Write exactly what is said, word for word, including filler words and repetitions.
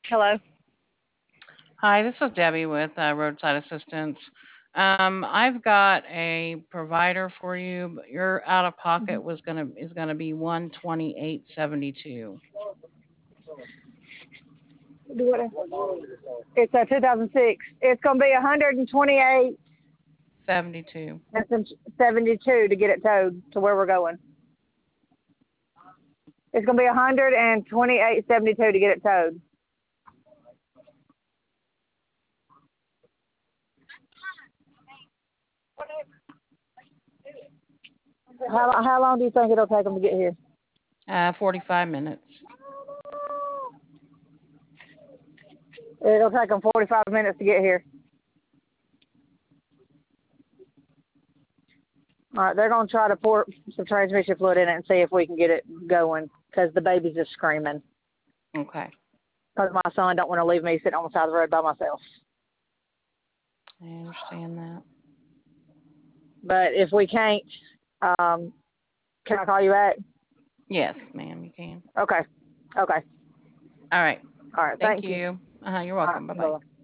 Hello. Hi, this is Debbie with uh, Roadside Assistance. Um, I've got a provider for you, but your out of pocket was gonna is gonna be one twenty eight seventy two. Do what? It's a two thousand six. It's going to be one hundred twenty-eight Seventy two. and seventy-two to get it towed to where we're going. It's going to be one hundred twenty-eight seventy-two to get it towed. How how long do you think it'll take them to get here? Uh, forty five minutes. It'll take them forty-five minutes to get here. All right, they're going to try to pour some transmission fluid in it and see if we can get it going because the baby's just screaming. Okay. Because my son don't want to leave me sitting on the side of the road by myself. I understand that. But if we can't, um, can I call you back? Yes, ma'am, you can. Okay. Okay. All right. All right. Thank Thank you. you. Uh-huh, you're All welcome. right. Bye bye. Bye-bye.